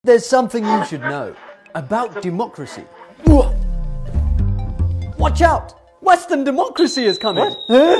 There's something you should know about democracy. Watch out! Western democracy is coming!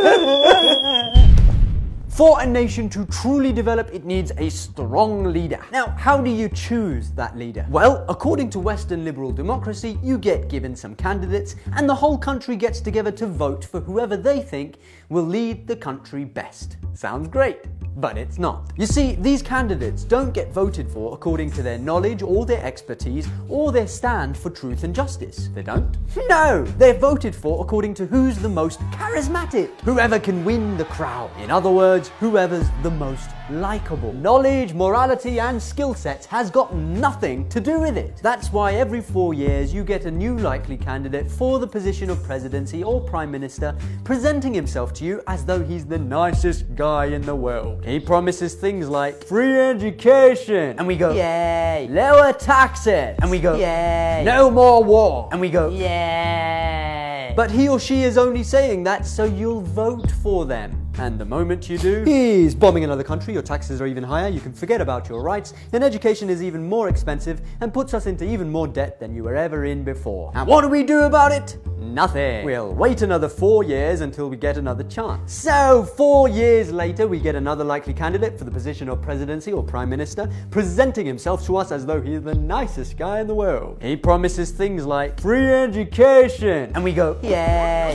For a nation to truly develop, it needs a strong leader. Now, how do you choose that leader? Well, according to Western liberal democracy, you get given some candidates, and the whole country gets together to vote for whoever they think will lead the country best. Sounds great, but it's not. You see, these candidates don't get voted for according to their knowledge or their expertise or their stand for truth and justice. They don't? No! They're voted for according to who's the most charismatic, whoever can win the crowd. In other words, whoever's the most likable. Knowledge, morality, and skill sets has got nothing to do with it. That's why every 4 years you get a new likely candidate for the position of presidency or prime minister presenting himself to you as though he's the nicest guy in the world. He promises things like free education, and we go, yay. Lower taxes, and we go, yay. No more war, and we go, yay. But he or she is only saying that so you'll vote for them. And the moment you do, he's bombing another country, your taxes are even higher, you can forget about your rights, and education is even more expensive and puts us into even more debt than you were ever in before. And what do we do about it? Nothing. We'll wait another 4 years until we get another chance. So 4 years later, we get another likely candidate for the position of presidency or prime minister, presenting himself to us as though he's the nicest guy in the world. He promises things like free education, and we go, yay.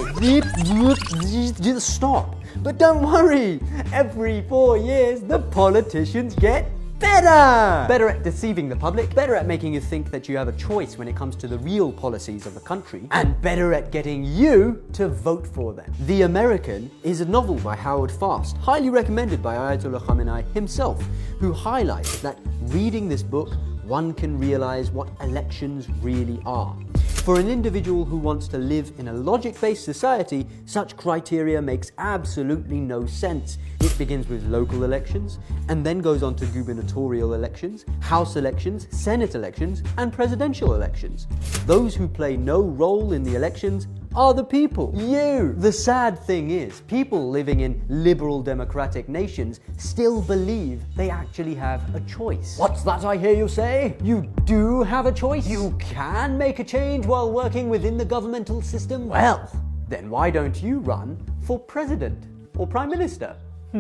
Stop. But don't worry, every 4 years the politicians get better! Better at deceiving the public, better at making you think that you have a choice when it comes to the real policies of the country, and better at getting you to vote for them. The American is a novel by Howard Fast, highly recommended by Ayatollah Khamenei himself, who highlights that reading this book, one can realize what elections really are. For an individual who wants to live in a logic-based society, such criteria makes absolutely no sense. It begins with local elections, and then goes on to gubernatorial elections, house elections, senate elections, and presidential elections. Those who play no role in the elections are the people. You! The sad thing is, people living in liberal democratic nations still believe they actually have a choice. What's that I hear you say? You do have a choice? You can make a change while working within the governmental system? Well, then why don't you run for president or prime minister?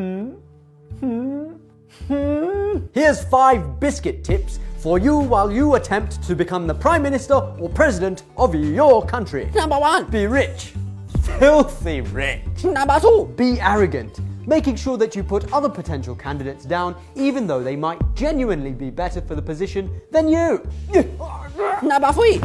Here's 5 biscuit tips for you while you attempt to become the prime minister or president of your country. Number 1. Be rich. Filthy rich. Number 2. Be arrogant, making sure that you put other potential candidates down even though they might genuinely be better for the position than you. Number 3.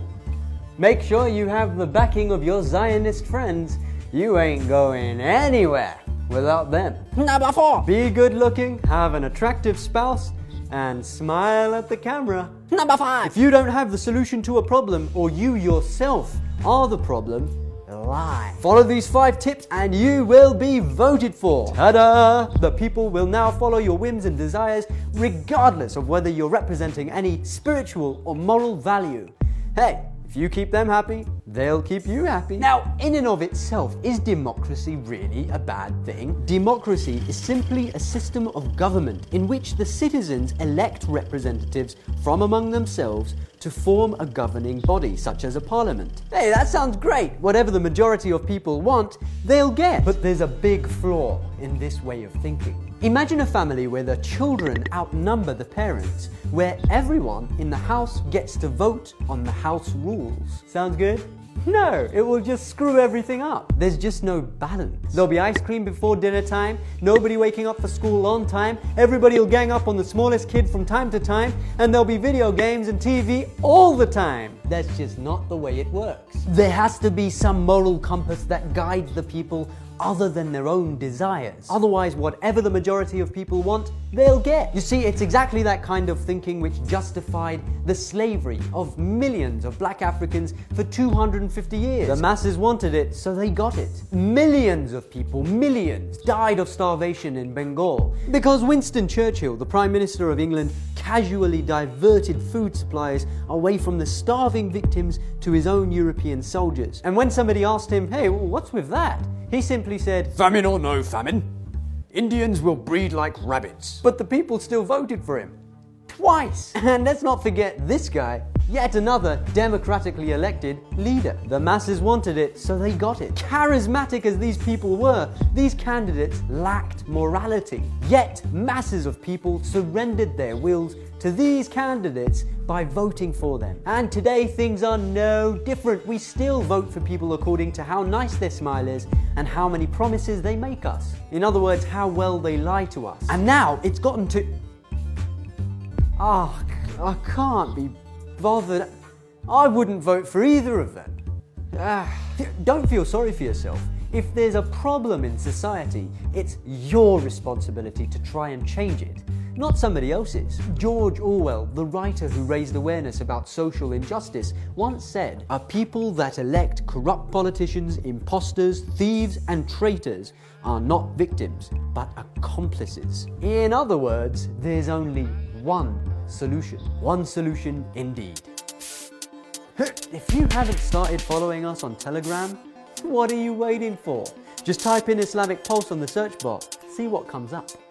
Make sure you have the backing of your Zionist friends. You ain't going anywhere without them. Number 4. Be good looking, have an attractive spouse, and smile at the camera. Number 5. If you don't have the solution to a problem, or you yourself are the problem, lie. Follow these 5 tips and you will be voted for. Ta-da! The people will now follow your whims and desires regardless of whether you're representing any spiritual or moral value. Hey, if you keep them happy, they'll keep you happy. Now, in and of itself, is democracy really a bad thing? Democracy is simply a system of government in which the citizens elect representatives from among themselves to form a governing body, such as a parliament. Hey, that sounds great. Whatever the majority of people want, they'll get. But there's a big flaw in this way of thinking. Imagine a family where the children outnumber the parents, where everyone in the house gets to vote on the house rules. Sounds good? No, it will just screw everything up. There's just no balance. There'll be ice cream before dinner time, nobody waking up for school on time, everybody will gang up on the smallest kid from time to time, and there'll be video games and TV all the time. That's just not the way it works. There has to be some moral compass that guides the people other than their own desires. Otherwise, whatever the majority of people want, they'll get. You see, it's exactly that kind of thinking which justified the slavery of millions of black Africans for 250 years. The masses wanted it, so they got it. Millions of people, millions, died of starvation in Bengal because Winston Churchill, the Prime Minister of England, casually diverted food supplies away from the starving victims to his own European soldiers. And when somebody asked him, hey, what's with that? He simply said, famine or no famine, Indians will breed like rabbits. But the people still voted for him. twice. And let's not forget this guy, yet another democratically elected leader. The masses wanted it, so they got it. Charismatic as these people were, these candidates lacked morality. Yet masses of people surrendered their wills to these candidates by voting for them. And today things are no different. We still vote for people according to how nice their smile is and how many promises they make us. In other words, how well they lie to us. And now it's gotten to... I can't be bothered. I wouldn't vote for either of them. Don't feel sorry for yourself. If there's a problem in society, it's your responsibility to try and change it, not somebody else's. George Orwell, the writer who raised awareness about social injustice, once said, "A people that elect corrupt politicians, imposters, thieves, and traitors are not victims, but accomplices." In other words, there's only one solution. One solution indeed. If you haven't started following us on Telegram, what are you waiting for? Just type in Islamic Pulse on the search bar, see what comes up.